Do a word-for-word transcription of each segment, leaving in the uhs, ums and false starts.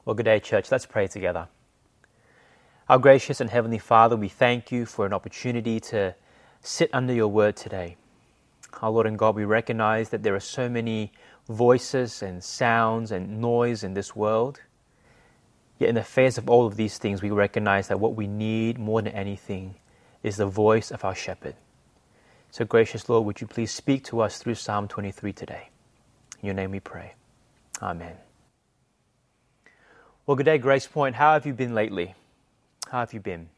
Well, good day, church. Let's pray together. Our gracious and heavenly Father, we thank you for an opportunity to sit under your word today. Our Lord and God, we recognize that there are so many voices and sounds and noise in this world. Yet in the face of all of these things, we recognize that what we need more than anything is the voice of our shepherd. So gracious Lord, would you please speak to us through Psalm twenty-three today? In your name we pray. Amen. Well, good day, Grace Point. How have you been lately? How have you been?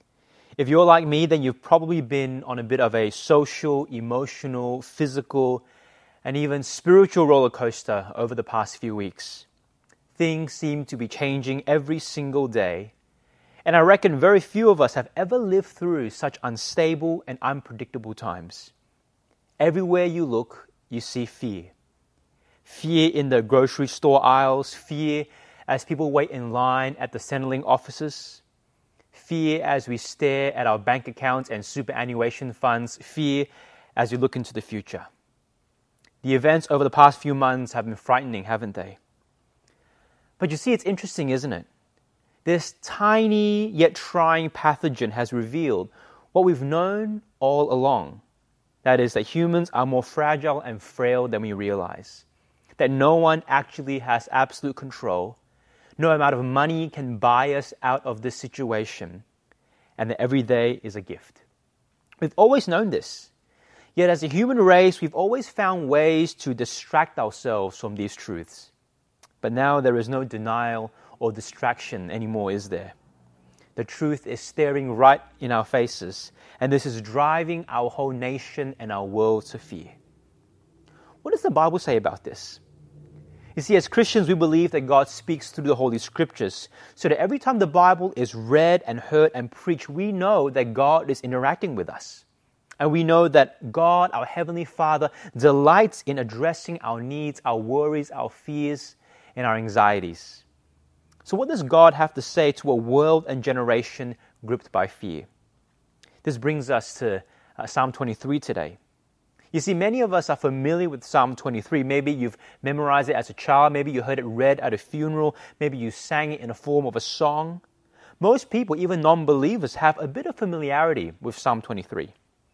If you're like me, then you've probably been on a bit of a social, emotional, physical, and even spiritual roller coaster over the past few weeks. Things seem to be changing every single day, and I reckon very few of us have ever lived through such unstable and unpredictable times. Everywhere you look, you see fear. Fear in the grocery store aisles, fear as people wait in line at the Centrelink offices, fear as we stare at our bank accounts and superannuation funds, fear as we look into the future. The events over the past few months have been frightening, haven't they? But you see, it's interesting, isn't it? This tiny yet trying pathogen has revealed what we've known all along. That is, that humans are more fragile and frail than we realize. That no one actually has absolute control. No amount of money can buy us out of this situation, and that every day is a gift. We've always known this. Yet as a human race, we've always found ways to distract ourselves from these truths. But now there is no denial or distraction anymore, is there? The truth is staring right in our faces, and this is driving our whole nation and our world to fear. What does the Bible say about this? You see, as Christians, we believe that God speaks through the Holy Scriptures, so that every time the Bible is read and heard and preached, we know that God is interacting with us. And we know that God, our Heavenly Father, delights in addressing our needs, our worries, our fears, and our anxieties. So what does God have to say to a world and generation gripped by fear? This brings us to uh, Psalm twenty-three today. You see, many of us are familiar with Psalm twenty-three. Maybe you've memorized it as a child. Maybe you heard it read at a funeral. Maybe you sang it in the form of a song. Most people, even non-believers, have a bit of familiarity with Psalm twenty-three.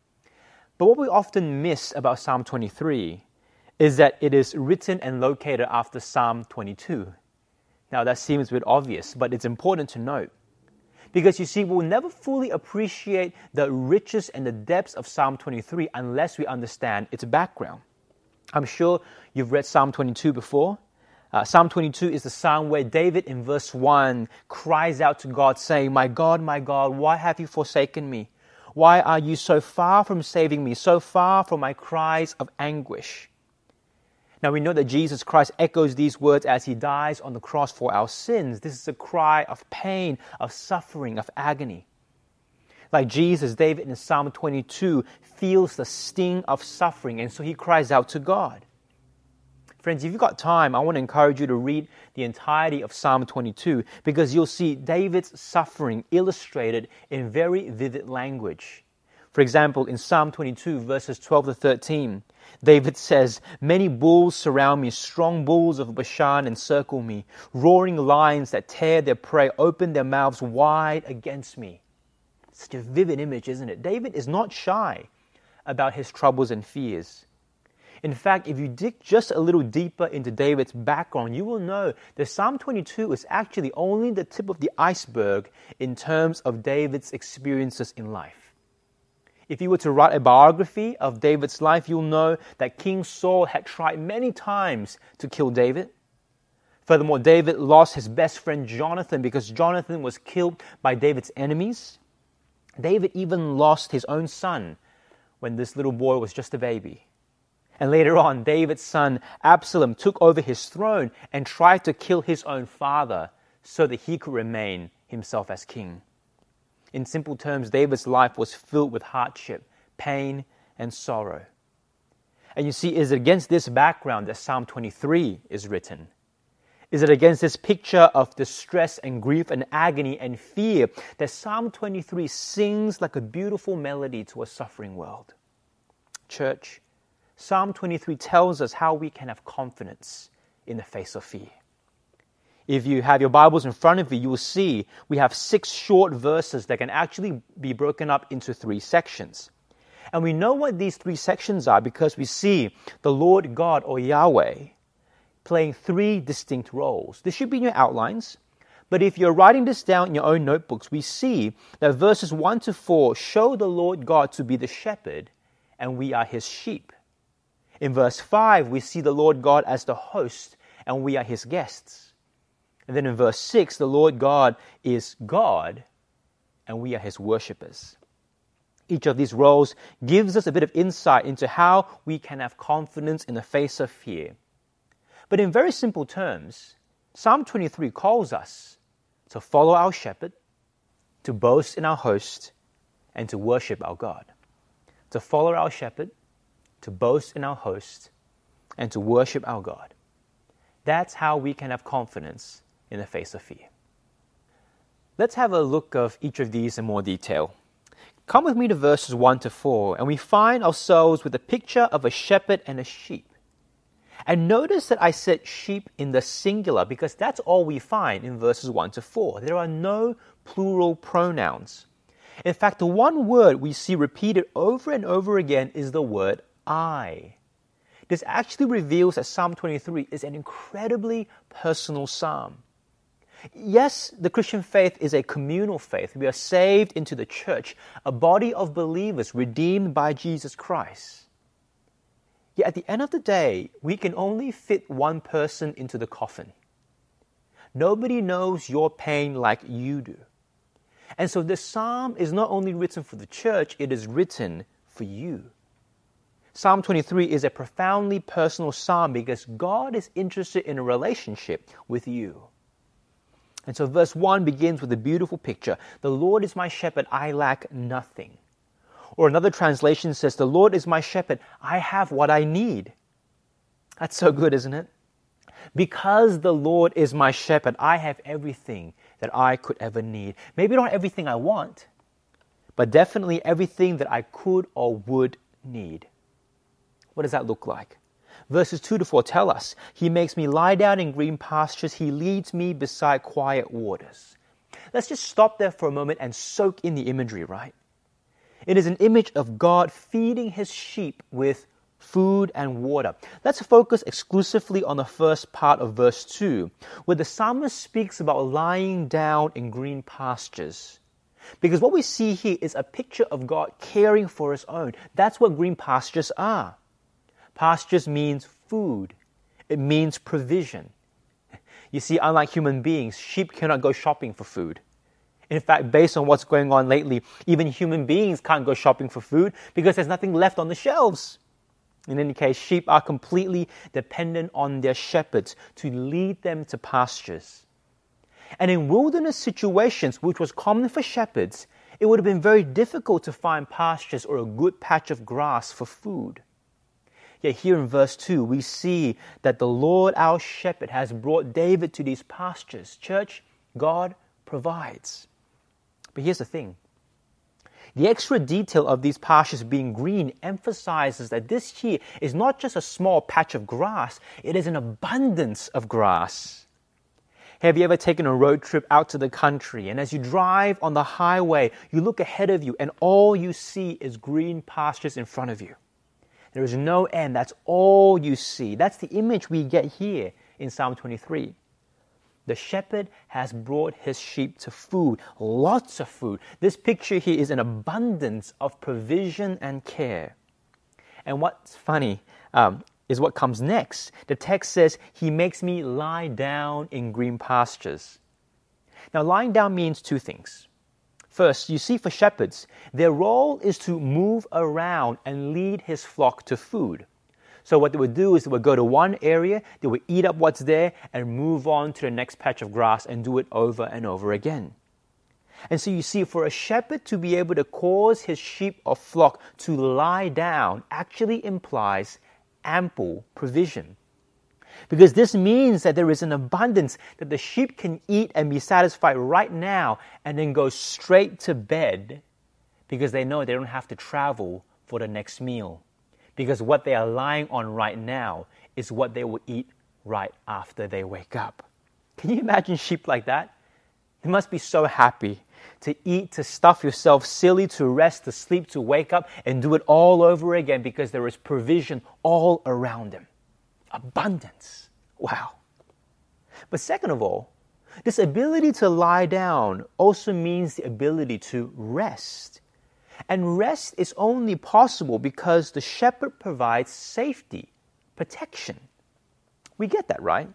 But what we often miss about Psalm twenty-three is that it is written and located after Psalm twenty-two. Now, that seems a bit obvious, but it's important to note. Because you see, we'll never fully appreciate the riches and the depths of Psalm twenty-three unless we understand its background. I'm sure you've read Psalm twenty-two before. Uh, Psalm twenty-two is the psalm where David in verse one cries out to God saying, "My God, my God, why have you forsaken me? Why are you so far from saving me, so far from my cries of anguish?" Now we know that Jesus Christ echoes these words as he dies on the cross for our sins. This is a cry of pain, of suffering, of agony. Like Jesus, David in Psalm twenty-two feels the sting of suffering, and so he cries out to God. Friends, if you've got time, I want to encourage you to read the entirety of Psalm twenty-two, because you'll see David's suffering illustrated in very vivid language. For example, in Psalm twenty-two, verses twelve to thirteen, David says, "Many bulls surround me, strong bulls of Bashan encircle me. Roaring lions that tear their prey open their mouths wide against me." Such a vivid image, isn't it? David is not shy about his troubles and fears. In fact, if you dig just a little deeper into David's background, you will know that Psalm twenty-two is actually only the tip of the iceberg in terms of David's experiences in life. If you were to write a biography of David's life, you'll know that King Saul had tried many times to kill David. Furthermore, David lost his best friend Jonathan because Jonathan was killed by David's enemies. David even lost his own son when this little boy was just a baby. And later on, David's son Absalom took over his throne and tried to kill his own father so that he could remain himself as king. In simple terms, David's life was filled with hardship, pain, and sorrow. And you see, is it against this background that Psalm twenty-three is written? Is it against this picture of distress and grief and agony and fear that Psalm twenty-three sings like a beautiful melody to a suffering world? Church, Psalm twenty-three tells us how we can have confidence in the face of fear. If you have your Bibles in front of you, you will see we have six short verses that can actually be broken up into three sections. And we know what these three sections are because we see the Lord God, or Yahweh, playing three distinct roles. This should be in your outlines, but if you're writing this down in your own notebooks, we see that verses one to four show the Lord God to be the shepherd, and we are his sheep. In verse five, we see the Lord God as the host, and we are his guests. And then in verse six, the Lord God is God, and we are his worshippers. Each of these roles gives us a bit of insight into how we can have confidence in the face of fear. But in very simple terms, Psalm twenty-three calls us to follow our shepherd, to boast in our host, and to worship our God. To follow our shepherd, to boast in our host, and to worship our God. That's how we can have confidence in the face of fear. Let's have a look of each of these in more detail. Come with me to verses one to four, and we find ourselves with a picture of a shepherd and a sheep. And notice that I said sheep in the singular because that's all we find in verses one to four. There are no plural pronouns. In fact, the one word we see repeated over and over again is the word I. This actually reveals that Psalm twenty-three is an incredibly personal psalm. Yes, the Christian faith is a communal faith. We are saved into the church, a body of believers redeemed by Jesus Christ. Yet at the end of the day, we can only fit one person into the coffin. Nobody knows your pain like you do. And so this psalm is not only written for the church, it is written for you. Psalm twenty-three is a profoundly personal psalm because God is interested in a relationship with you. And so verse one begins with a beautiful picture. The Lord is my shepherd, I lack nothing. Or another translation says, the Lord is my shepherd, I have what I need. That's so good, isn't it? Because the Lord is my shepherd, I have everything that I could ever need. Maybe not everything I want, but definitely everything that I could or would need. What does that look like? Verses two to four tell us, He makes me lie down in green pastures. He leads me beside quiet waters. Let's just stop there for a moment and soak in the imagery, right? It is an image of God feeding His sheep with food and water. Let's focus exclusively on the first part of verse two, where the psalmist speaks about lying down in green pastures. Because what we see here is a picture of God caring for His own. That's what green pastures are. Pastures means food. It means provision. You see, unlike human beings, sheep cannot go shopping for food. In fact, based on what's going on lately, even human beings can't go shopping for food because there's nothing left on the shelves. In any case, sheep are completely dependent on their shepherds to lead them to pastures. And in wilderness situations, which was common for shepherds, it would have been very difficult to find pastures or a good patch of grass for food. Yet here in verse two, we see that the Lord our shepherd has brought David to these pastures. Church, God provides. But here's the thing. The extra detail of these pastures being green emphasizes that this here is not just a small patch of grass, it is an abundance of grass. Have you ever taken a road trip out to the country, and as you drive on the highway, you look ahead of you and all you see is green pastures in front of you? There is no end. That's all you see. That's the image we get here in Psalm twenty-three. The shepherd has brought his sheep to food, lots of food. This picture here is an abundance of provision and care. And what's funny um, is what comes next. The text says, He makes me lie down in green pastures. Now, lying down means two things. First, you see for shepherds, their role is to move around and lead his flock to food. So what they would do is they would go to one area, they would eat up what's there, and move on to the next patch of grass and do it over and over again. And so you see, for a shepherd to be able to cause his sheep or flock to lie down actually implies ample provision. Because this means that there is an abundance that the sheep can eat and be satisfied right now and then go straight to bed because they know they don't have to travel for the next meal. Because what they are lying on right now is what they will eat right after they wake up. Can you imagine sheep like that? They must be so happy to eat, to stuff yourself silly, to rest, to sleep, to wake up, and do it all over again because there is provision all around them. Abundance. Wow. But second of all, this ability to lie down also means the ability to rest. And rest is only possible because the shepherd provides safety, protection. We get that, right?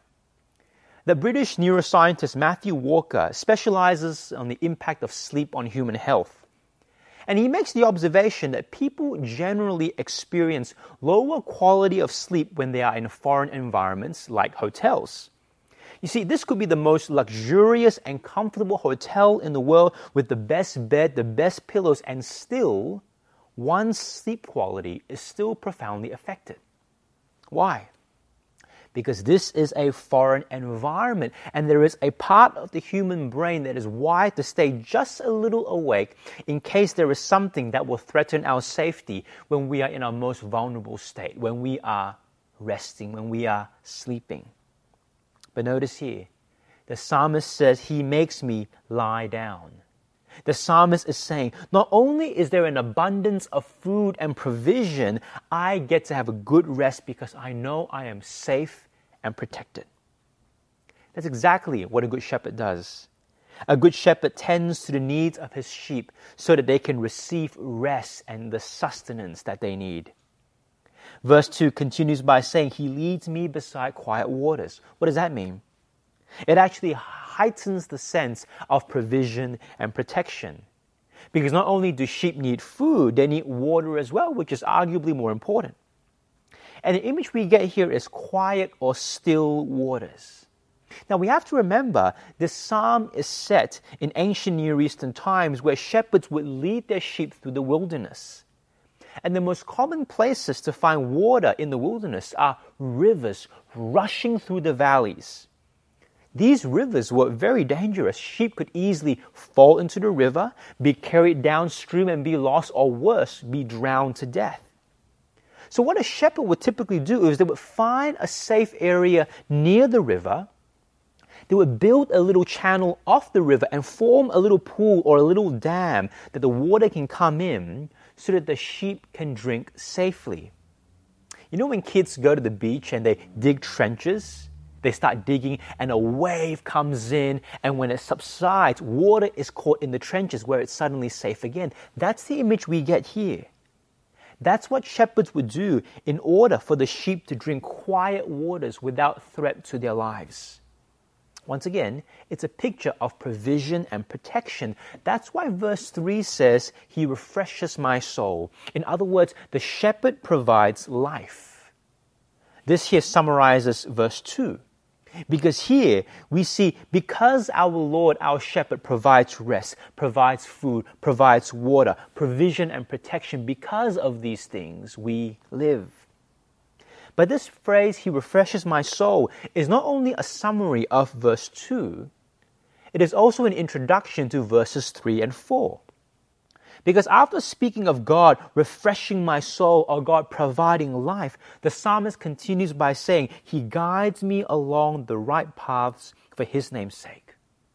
The British neuroscientist Matthew Walker specializes on the impact of sleep on human health. And he makes the observation that people generally experience lower quality of sleep when they are in foreign environments like hotels. You see, this could be the most luxurious and comfortable hotel in the world with the best bed, the best pillows, and still, one's sleep quality is still profoundly affected. Why? Because this is a foreign environment, and there is a part of the human brain that is wired to stay just a little awake in case there is something that will threaten our safety when we are in our most vulnerable state, when we are resting, when we are sleeping. But notice here, the psalmist says, He makes me lie down. The psalmist is saying, not only is there an abundance of food and provision, I get to have a good rest because I know I am safe and protected. That's exactly what a good shepherd does. A good shepherd tends to the needs of his sheep so that they can receive rest and the sustenance that they need. Verse two continues by saying, He leads me beside quiet waters. What does that mean? It actually heightens the sense of provision and protection. Because not only do sheep need food, they need water as well, which is arguably more important. And the image we get here is quiet or still waters. Now we have to remember this psalm is set in ancient Near Eastern times where shepherds would lead their sheep through the wilderness. And the most common places to find water in the wilderness are rivers rushing through the valleys. These rivers were very dangerous. Sheep could easily fall into the river, be carried downstream and be lost, or worse, be drowned to death. So what a shepherd would typically do is they would find a safe area near the river. They would build a little channel off the river and form a little pool or a little dam that the water can come in so that the sheep can drink safely. You know when kids go to the beach and they dig trenches? They start digging and a wave comes in, and when it subsides, water is caught in the trenches where it's suddenly safe again. That's the image we get here. That's what shepherds would do in order for the sheep to drink quiet waters without threat to their lives. Once again, it's a picture of provision and protection. That's why verse three says, He refreshes my soul. In other words, the shepherd provides life. This here summarizes verse two. Because here we see, because our Lord, our shepherd, provides rest, provides food, provides water, provision and protection, because of these things we live. But this phrase, He refreshes my soul, is not only a summary of verse two, it is also an introduction to verses three and four. Because after speaking of God refreshing my soul or God providing life, the psalmist continues by saying, He guides me along the right paths for His name's sake.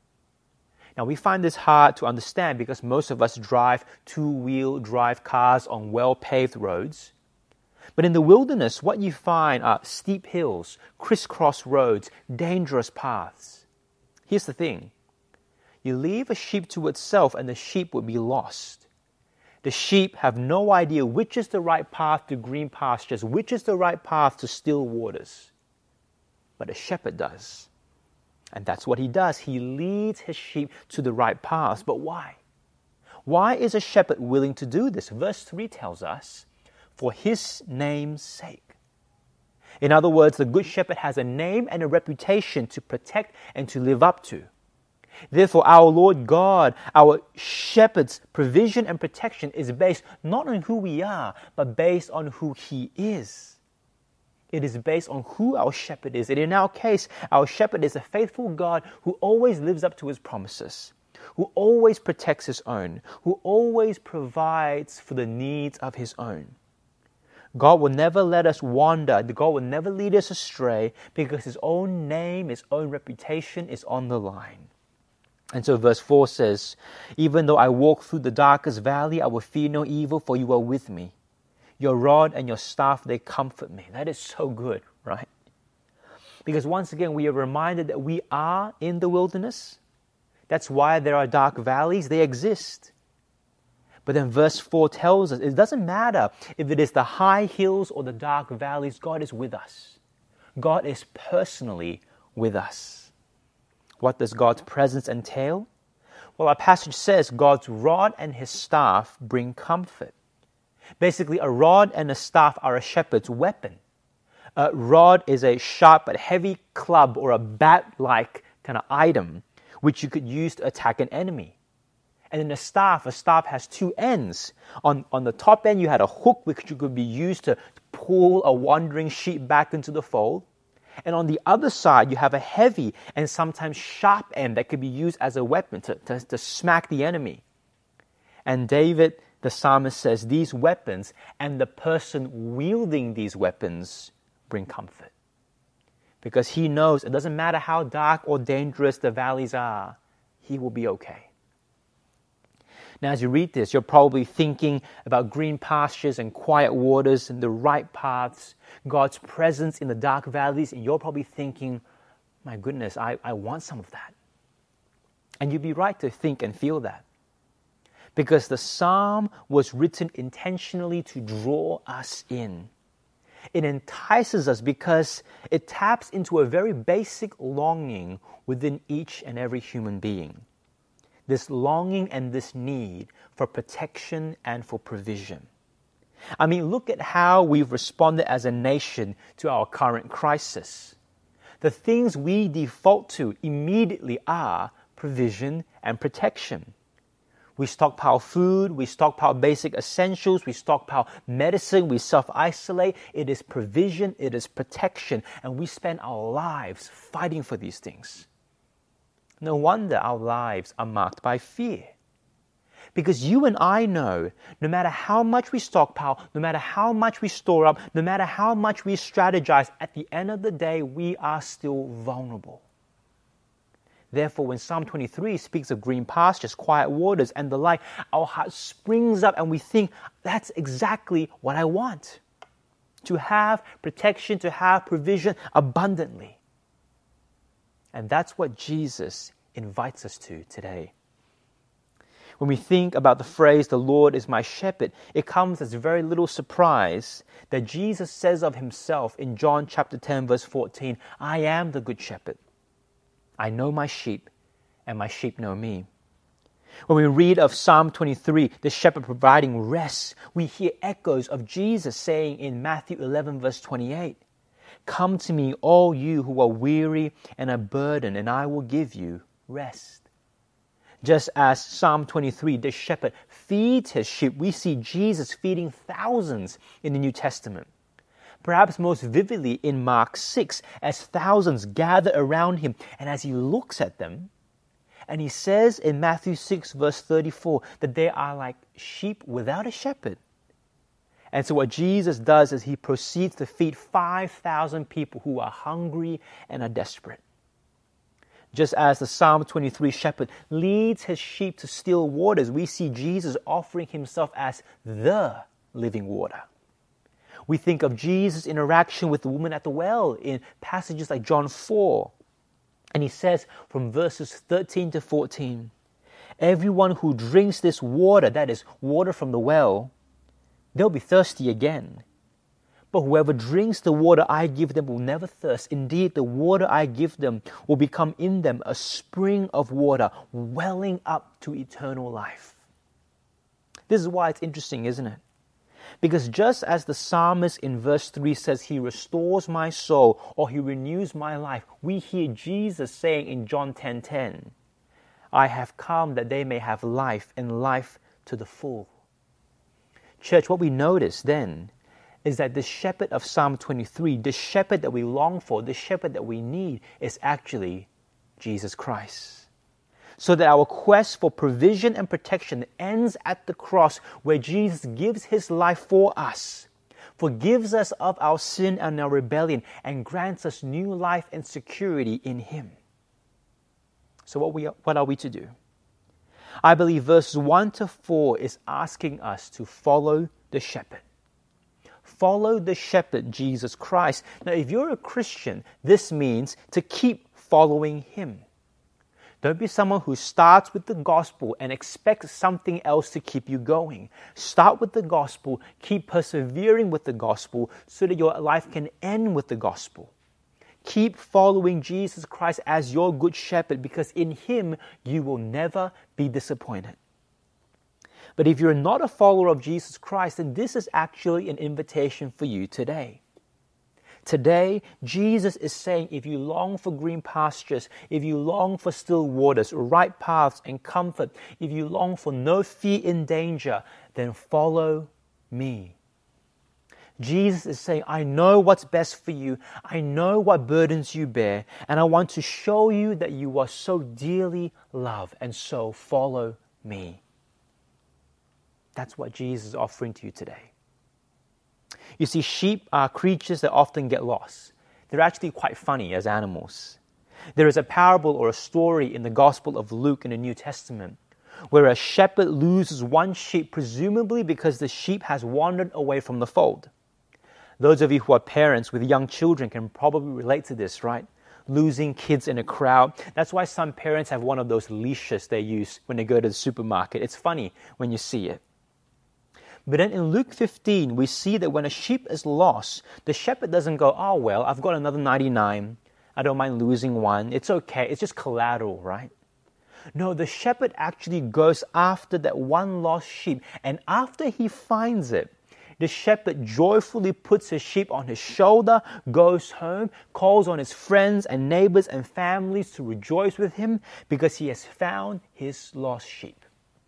Now we find this hard to understand because most of us drive two-wheel drive cars on well-paved roads. But in the wilderness, what you find are steep hills, crisscross roads, dangerous paths. Here's the thing. You leave a sheep to itself and the sheep would be lost. The sheep have no idea which is the right path to green pastures, which is the right path to still waters. But a shepherd does. And that's what he does. He leads his sheep to the right paths. But why? Why is a shepherd willing to do this? Verse three tells us, for His name's sake. In other words, the good shepherd has a name and a reputation to protect and to live up to. Therefore, our Lord God, our shepherd's provision and protection is based not on who we are, but based on who He is. It is based on who our shepherd is. And in our case, our shepherd is a faithful God who always lives up to His promises, who always protects His own, who always provides for the needs of His own. God will never let us wander. God will never lead us astray because His own name, His own reputation is on the line. And so verse four says, even though I walk through the darkest valley, I will fear no evil, for you are with me. Your rod and your staff, they comfort me. That is so good, right? Because once again, we are reminded that we are in the wilderness. That's why there are dark valleys. They exist. But then verse four tells us it doesn't matter if it is the high hills or the dark valleys, God is with us. God is personally with us. What does God's presence entail? Well, our passage says God's rod and His staff bring comfort. Basically, a rod and a staff are a shepherd's weapon. A rod is a sharp but heavy club or a bat-like kind of item which you could use to attack an enemy. And in a staff, a staff has two ends. On, on the top end, you had a hook which you could be used to pull a wandering sheep back into the fold. And on the other side, you have a heavy and sometimes sharp end that could be used as a weapon to, to, to smack the enemy. And David, the psalmist, says these weapons and the person wielding these weapons bring comfort. Because he knows it doesn't matter how dark or dangerous the valleys are, he will be okay. Now, as you read this, you're probably thinking about green pastures and quiet waters and the right paths, God's presence in the dark valleys, and you're probably thinking, my goodness, I, I want some of that. And you'd be right to think and feel that. Because the psalm was written intentionally to draw us in. It entices us because it taps into a very basic longing within each and every human being. This longing and this need for protection and for provision. I mean, look at how we've responded as a nation to our current crisis. The things we default to immediately are provision and protection. We stockpile food, we stockpile basic essentials, we stockpile medicine, we self-isolate. It is provision, it is protection, and we spend our lives fighting for these things. No wonder our lives are marked by fear. Because you and I know, no matter how much we stockpile, no matter how much we store up, no matter how much we strategize, at the end of the day, we are still vulnerable. Therefore, when Psalm twenty-three speaks of green pastures, quiet waters, and the like, our heart springs up and we think, that's exactly what I want. To have protection, to have provision abundantly. And that's what Jesus invites us to today. When we think about the phrase, the Lord is my shepherd, it comes as very little surprise that Jesus says of Himself in John chapter ten, verse fourteen, I am the good shepherd. I know my sheep, and my sheep know me. When we read of Psalm twenty-three, the shepherd providing rest, we hear echoes of Jesus saying in Matthew eleven, verse twenty-eight, come to me, all you who are weary and are burdened, and I will give you rest. Just as Psalm twenty-three, the shepherd feeds his sheep, we see Jesus feeding thousands in the New Testament. Perhaps most vividly in Mark six, as thousands gather around Him and as He looks at them, and He says in Matthew six, verse thirty-four, that they are like sheep without a shepherd. And so what Jesus does is He proceeds to feed five thousand people who are hungry and are desperate. Just as the Psalm twenty-three shepherd leads his sheep to still waters, we see Jesus offering Himself as the living water. We think of Jesus' interaction with the woman at the well in passages like John four. And He says from verses thirteen to fourteen, everyone who drinks this water, that is water from the well, they'll be thirsty again. But whoever drinks the water I give them will never thirst. Indeed, the water I give them will become in them a spring of water welling up to eternal life. This is why it's interesting, isn't it? Because just as the psalmist in verse three says, He restores my soul or He renews my life, we hear Jesus saying in John ten ten, I have come that they may have life and life to the full. Church, what we notice then is that the shepherd of Psalm twenty-three, the shepherd that we long for, the shepherd that we need, is actually Jesus Christ. So that our quest for provision and protection ends at the cross where Jesus gives His life for us, forgives us of our sin and our rebellion, and grants us new life and security in Him. So what, we, what are we to do? I believe verses one to four is asking us to follow the shepherd. Follow the shepherd, Jesus Christ. Now, if you're a Christian, this means to keep following Him. Don't be someone who starts with the gospel and expects something else to keep you going. Start with the gospel, keep persevering with the gospel so that your life can end with the gospel. Keep following Jesus Christ as your good shepherd, because in Him you will never be disappointed. But if you're not a follower of Jesus Christ, then this is actually an invitation for you today. Today, Jesus is saying, if you long for green pastures, if you long for still waters, right paths and comfort, if you long for no fear in danger, then follow me. Jesus is saying, I know what's best for you. I know what burdens you bear. And I want to show you that you are so dearly loved. And so follow me. That's what Jesus is offering to you today. You see, sheep are creatures that often get lost. They're actually quite funny as animals. There is a parable or a story in the Gospel of Luke in the New Testament where a shepherd loses one sheep, presumably because the sheep has wandered away from the fold. Those of you who are parents with young children can probably relate to this, right? Losing kids in a crowd. That's why some parents have one of those leashes they use when they go to the supermarket. It's funny when you see it. But then in Luke fifteen, we see that when a sheep is lost, the shepherd doesn't go, oh, well, I've got another ninety-nine. I don't mind losing one. It's okay. It's just collateral, right? No, the shepherd actually goes after that one lost sheep. And after he finds it, the shepherd joyfully puts his sheep on his shoulder, goes home, calls on his friends and neighbors and families to rejoice with him because he has found his lost sheep.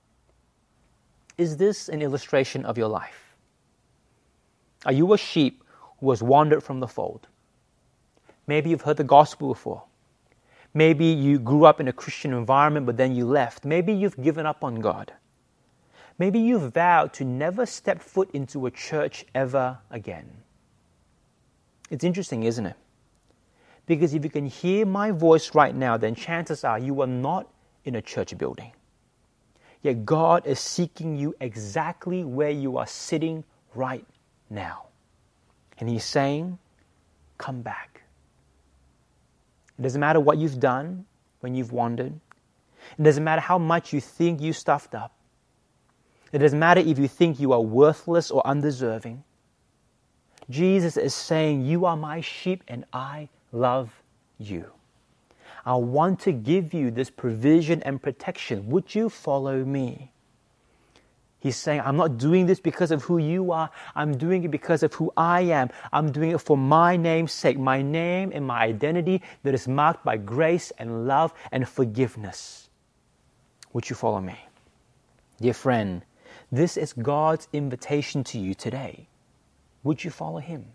Is this an illustration of your life? Are you a sheep who has wandered from the fold? Maybe you've heard the gospel before. Maybe you grew up in a Christian environment, but then you left. Maybe you've given up on God. Maybe you've vowed to never step foot into a church ever again. It's interesting, isn't it? Because if you can hear my voice right now, then chances are you are not in a church building. Yet God is seeking you exactly where you are sitting right now. And He's saying, come back. It doesn't matter what you've done when you've wandered. It doesn't matter how much you think you stuffed up. It doesn't matter if you think you are worthless or undeserving. Jesus is saying, you are my sheep and I love you. I want to give you this provision and protection. Would you follow me? He's saying, I'm not doing this because of who you are. I'm doing it because of who I am. I'm doing it for my name's sake, my name and my identity that is marked by grace and love and forgiveness. Would you follow me? Dear friend, this is God's invitation to you today. Would you follow Him?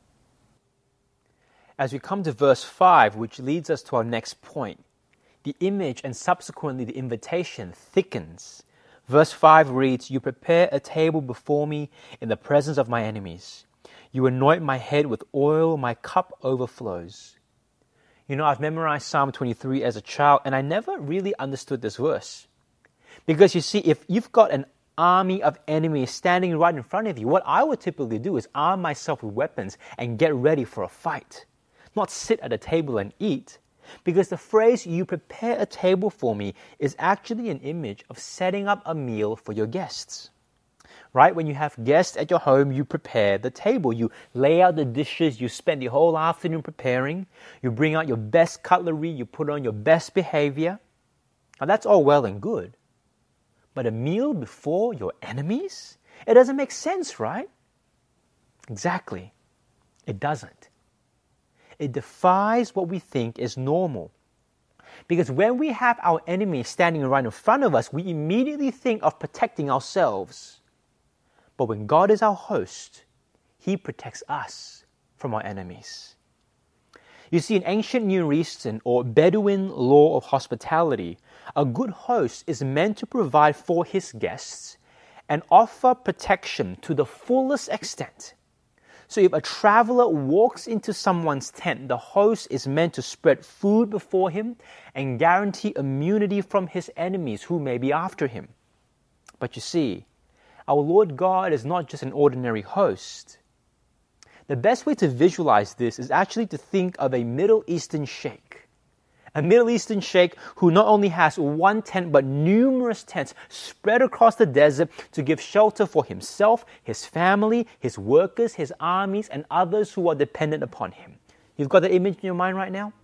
As we come to verse five, which leads us to our next point, the image and subsequently the invitation thickens. Verse five reads, you prepare a table before me in the presence of my enemies. You anoint my head with oil, my cup overflows. You know, I've memorized Psalm twenty-three as a child, and I never really understood this verse. Because you see, if you've got an army of enemies standing right in front of you, what I would typically do is arm myself with weapons and get ready for a fight. Not sit at a table and eat. Because the phrase, you prepare a table for me, is actually an image of setting up a meal for your guests. Right? When you have guests at your home, you prepare the table. You lay out the dishes. You spend the whole afternoon preparing. You bring out your best cutlery. You put on your best behavior. Now that's all well and good. But a meal before your enemies? It doesn't make sense, right? Exactly. It doesn't. It defies what we think is normal. Because when we have our enemy standing right in front of us, we immediately think of protecting ourselves. But when God is our host, He protects us from our enemies. You see, in ancient Near Eastern or Bedouin law of hospitality, a good host is meant to provide for his guests and offer protection to the fullest extent. So if a traveler walks into someone's tent, the host is meant to spread food before him and guarantee immunity from his enemies who may be after him. But you see, our Lord God is not just an ordinary host. The best way to visualize this is actually to think of a Middle Eastern sheikh. A Middle Eastern sheikh who not only has one tent but numerous tents spread across the desert to give shelter for himself, his family, his workers, his armies, and others who are dependent upon him. You've got the image in your mind right now?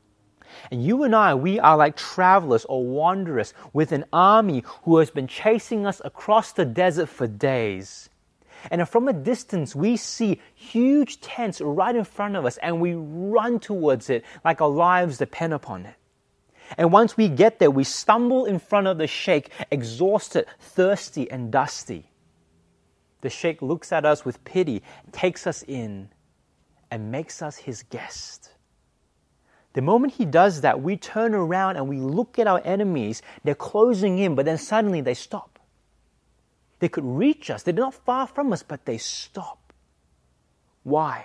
And you and I, we are like travelers or wanderers with an army who has been chasing us across the desert for days. And from a distance, we see huge tents right in front of us and we run towards it like our lives depend upon it. And once we get there, we stumble in front of the sheikh, exhausted, thirsty, and dusty. The sheikh looks at us with pity, takes us in, and makes us his guest. The moment he does that, we turn around and we look at our enemies. They're closing in, but then suddenly they stop. They could reach us. They're not far from us, but they stop. Why?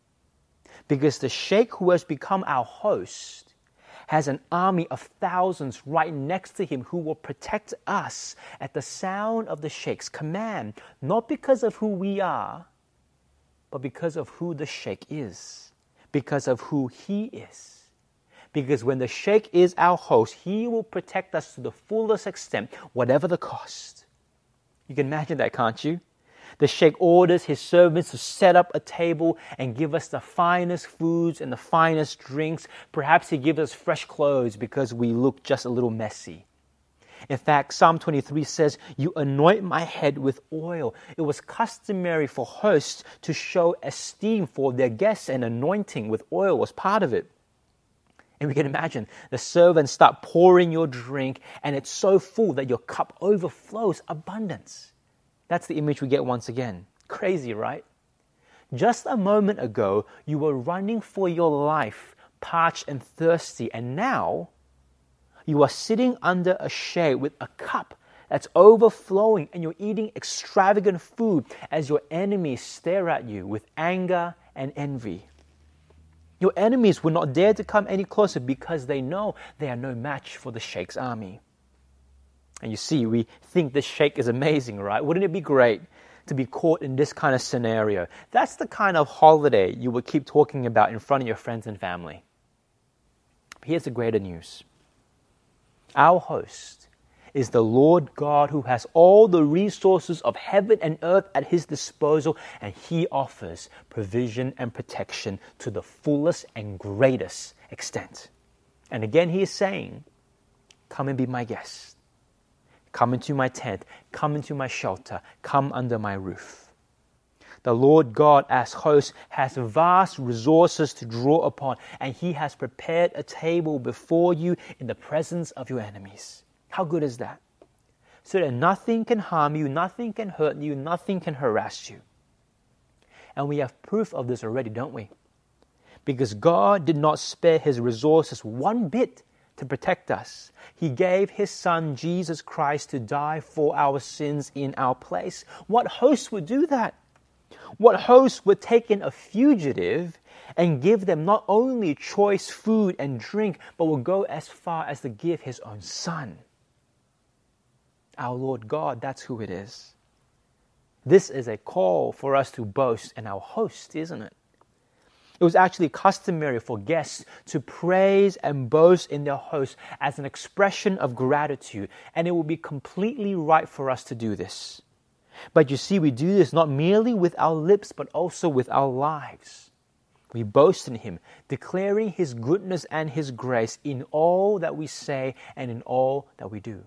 Because the sheikh who has become our host has an army of thousands right next to him who will protect us at the sound of the sheikh's command, not because of who we are, but because of who the sheikh is, because of who he is. Because when the sheikh is our host, he will protect us to the fullest extent, whatever the cost. You can imagine that, can't you? The sheikh orders his servants to set up a table and give us the finest foods and the finest drinks. Perhaps he gives us fresh clothes because we look just a little messy. In fact, Psalm twenty-three says, "You anoint my head with oil." It was customary for hosts to show esteem for their guests, and anointing with oil was part of it. And we can imagine the servants start pouring your drink and it's so full that your cup overflows. Abundance. That's the image we get once again. Crazy, right? Just a moment ago, you were running for your life, parched and thirsty, and now you are sitting under a shade with a cup that's overflowing and you're eating extravagant food as your enemies stare at you with anger and envy. Your enemies will not dare to come any closer because they know they are no match for the sheikh's army. And you see, we think this sheikh is amazing, right? Wouldn't it be great to be caught in this kind of scenario? That's the kind of holiday you would keep talking about in front of your friends and family. But here's the greater news. Our host is the Lord God who has all the resources of heaven and earth at his disposal, and he offers provision and protection to the fullest and greatest extent. And again, he is saying, come and be my guest. Come into my tent. Come into my shelter. Come under my roof. The Lord God as host has vast resources to draw upon, and he has prepared a table before you in the presence of your enemies. How good is that? So that nothing can harm you, nothing can hurt you, nothing can harass you. And we have proof of this already, don't we? Because God did not spare his resources one bit to protect us. He gave his Son, Jesus Christ, to die for our sins in our place. What host would do that? What host would take in a fugitive and give them not only choice food and drink, but will go as far as to give his own Son? Our Lord God, that's who it is. This is a call for us to boast in our host, isn't it? It was actually customary for guests to praise and boast in their host as an expression of gratitude, and it would be completely right for us to do this. But you see, we do this not merely with our lips, but also with our lives. We boast in him, declaring his goodness and his grace in all that we say and in all that we do.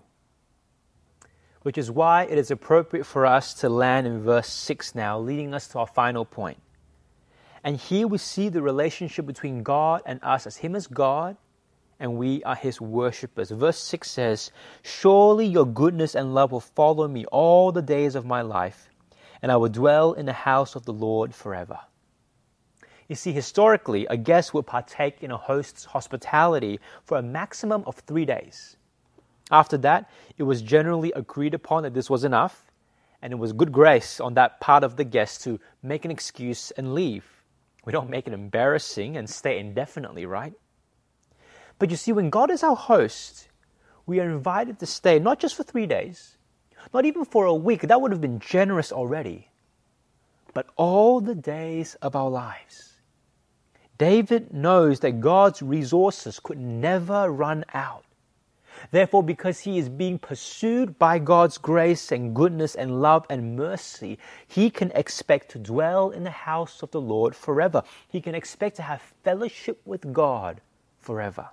Which is why it is appropriate for us to land in verse six now, leading us to our final point. And here we see the relationship between God and us as him as God, and we are his worshippers. Verse six says, "Surely your goodness and love will follow me all the days of my life, and I will dwell in the house of the Lord forever." You see, historically, a guest would partake in a host's hospitality for a maximum of three days. After that, it was generally agreed upon that this was enough, and it was good grace on that part of the guest to make an excuse and leave. We don't make it embarrassing and stay indefinitely, right? But you see, when God is our host, we are invited to stay not just for three days, not even for a week, that would have been generous already, but all the days of our lives. David knows that God's resources could never run out. Therefore, because he is being pursued by God's grace and goodness and love and mercy, he can expect to dwell in the house of the Lord forever. He can expect to have fellowship with God forever.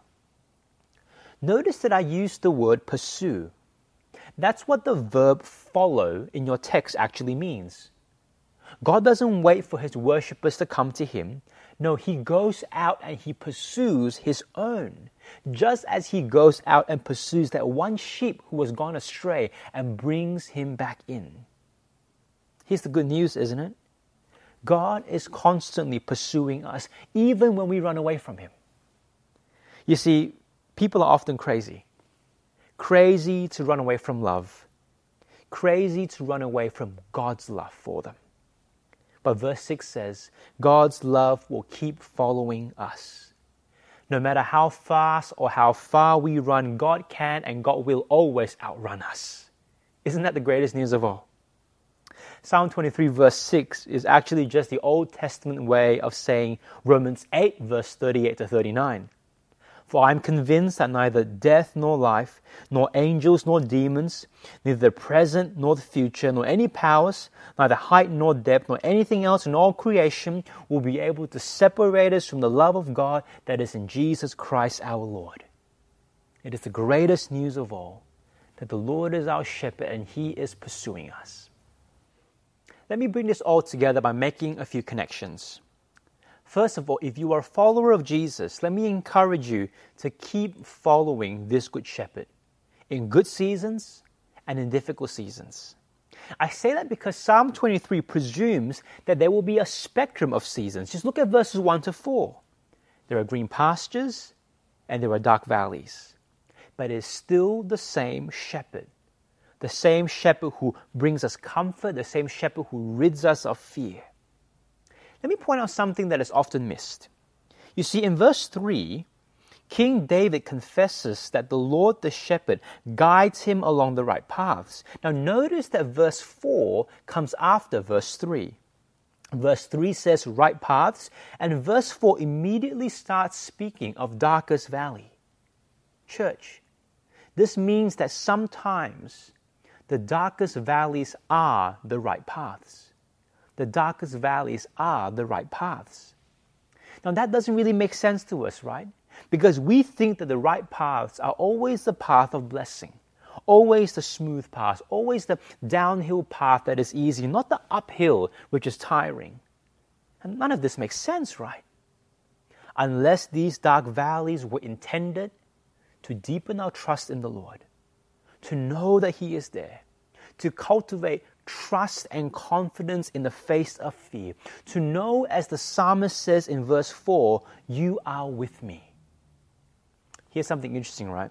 Notice that I used the word pursue. That's what the verb follow in your text actually means. God doesn't wait for his worshippers to come to him. No, he goes out and he pursues his own, just as he goes out and pursues that one sheep who has gone astray and brings him back in. Here's the good news, isn't it? God is constantly pursuing us, even when we run away from him. You see, people are often crazy. Crazy to run away from love. Crazy to run away from God's love for them. But verse six says, God's love will keep following us. No matter how fast or how far we run, God can and God will always outrun us. Isn't that the greatest news of all? Psalm twenty-three verse six is actually just the Old Testament way of saying Romans eight verse thirty-eight to thirty-nine. For I am convinced that neither death nor life, nor angels nor demons, neither the present nor the future, nor any powers, neither height nor depth, nor anything else in all creation will be able to separate us from the love of God that is in Jesus Christ our Lord. It is the greatest news of all, that the Lord is our shepherd and he is pursuing us. Let me bring this all together by making a few connections. First of all, if you are a follower of Jesus, let me encourage you to keep following this Good Shepherd in good seasons and in difficult seasons. I say that because Psalm twenty-three presumes that there will be a spectrum of seasons. Just look at verses one to four. There are green pastures and there are dark valleys. But it is still the same shepherd. The same shepherd who brings us comfort, the same shepherd who rids us of fear. Let me point out something that is often missed. You see, in verse three, King David confesses that the Lord the shepherd guides him along the right paths. Now notice that verse four comes after verse three. Verse three says right paths, and verse four immediately starts speaking of darkest valley. Church, this means that sometimes the darkest valleys are the right paths. The darkest valleys are the right paths. Now that doesn't really make sense to us, right? Because we think that the right paths are always the path of blessing, always the smooth path, always the downhill path that is easy, not the uphill which is tiring. And none of this makes sense, right? Unless these dark valleys were intended to deepen our trust in the Lord, to know that He is there, to cultivate trust and confidence in the face of fear, to know, as the psalmist says in verse four, you are with me. Here's something interesting, right?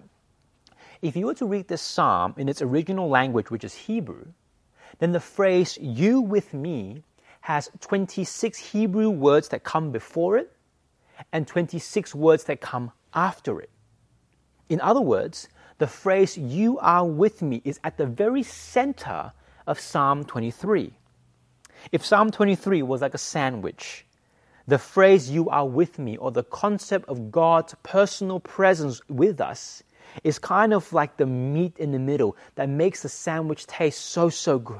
If you were to read this psalm in its original language, which is Hebrew, then the phrase you with me has twenty-six Hebrew words that come before it and twenty-six words that come after it. In other words, the phrase you are with me is at the very center of Psalm twenty-three. If Psalm twenty-three was like a sandwich, the phrase you are with me, or the concept of God's personal presence with us, is kind of like the meat in the middle that makes the sandwich taste so, so good.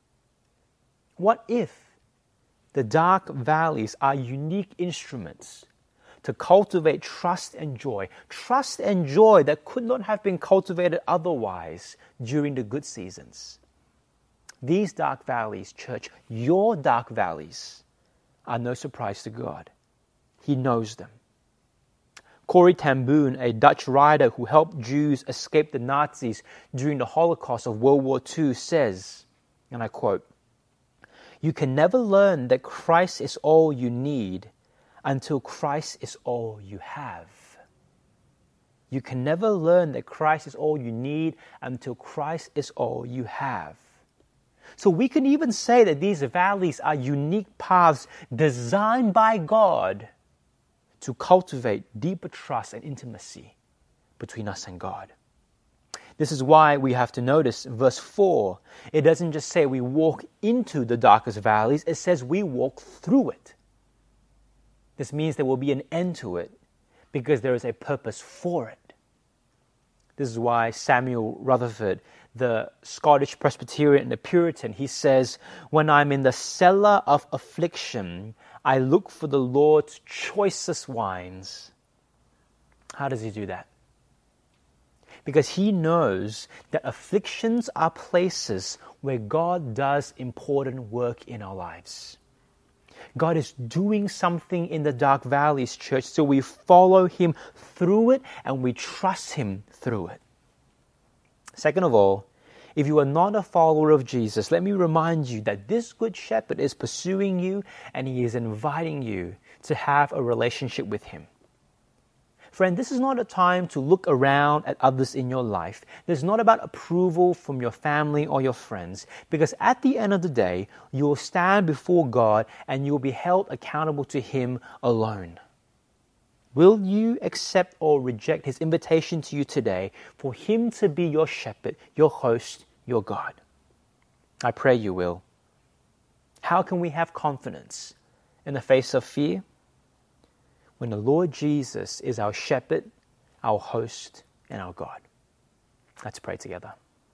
What if the dark valleys are unique instruments to cultivate trust and joy, trust and joy that could not have been cultivated otherwise during the good seasons? These dark valleys, church, your dark valleys, are no surprise to God. He knows them. Corrie ten Boom, a Dutch writer who helped Jews escape the Nazis during the Holocaust of World War Two, says, and I quote, "You can never learn that Christ is all you need until Christ is all you have." You can never learn that Christ is all you need until Christ is all you have. So we can even say that these valleys are unique paths designed by God to cultivate deeper trust and intimacy between us and God. This is why we have to notice verse four. It doesn't just say we walk into the darkest valleys. It says we walk through it. This means there will be an end to it because there is a purpose for it. This is why Samuel Rutherford, the Scottish Presbyterian and the Puritan, he says, when I'm in the cellar of affliction, I look for the Lord's choicest wines. How does he do that? Because he knows that afflictions are places where God does important work in our lives. God is doing something in the dark valleys, church, so we follow Him through it and we trust Him through it. Second of all, if you are not a follower of Jesus, let me remind you that this Good Shepherd is pursuing you and He is inviting you to have a relationship with Him. Friend, this is not a time to look around at others in your life. This is not about approval from your family or your friends, because at the end of the day, you will stand before God and you will be held accountable to Him alone. Will you accept or reject His invitation to you today for Him to be your shepherd, your host, your God? I pray you will. How can we have confidence in the face of fear? When the Lord Jesus is our shepherd, our host, and our God. Let's pray together.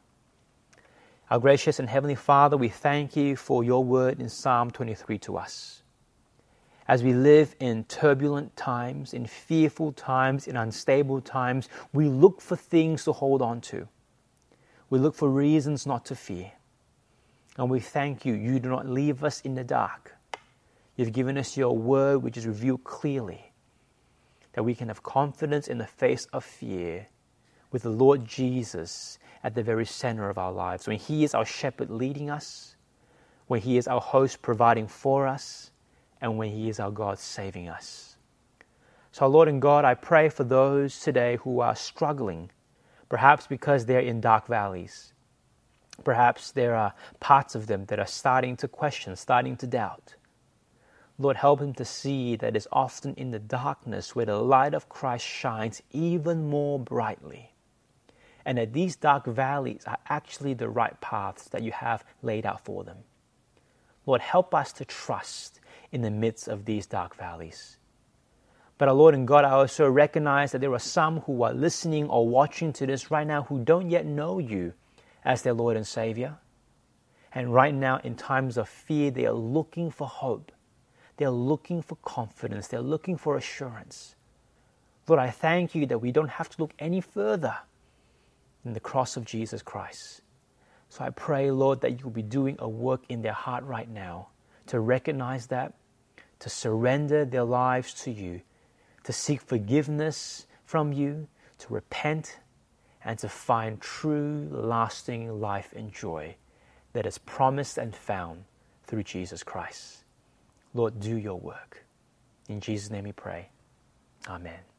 Our gracious and heavenly Father, we thank you for your word in Psalm twenty-three to us. As we live in turbulent times, in fearful times, in unstable times, we look for things to hold on to. We look for reasons not to fear. And we thank you, you do not leave us in the dark. You've given us your word, which is revealed clearly, that we can have confidence in the face of fear with the Lord Jesus at the very center of our lives. When He is our shepherd leading us, when He is our host providing for us, and when He is our God saving us. So Lord and God, I pray for those today who are struggling, perhaps because they're in dark valleys. Perhaps there are parts of them that are starting to question, starting to doubt. Lord, help them to see that it's often in the darkness where the light of Christ shines even more brightly. And that these dark valleys are actually the right paths that you have laid out for them. Lord, help us to trust in the midst of these dark valleys. But our Lord and God, I also recognize that there are some who are listening or watching to this right now who don't yet know you as their Lord and Savior. And right now, in times of fear, they are looking for hope. They're looking for confidence. They're looking for assurance. Lord, I thank you that we don't have to look any further than the cross of Jesus Christ. So I pray, Lord, that you'll be doing a work in their heart right now to recognize that, to surrender their lives to you, to seek forgiveness from you, to repent, and to find true, lasting life and joy that is promised and found through Jesus Christ. Lord, do your work. In Jesus' name we pray. Amen.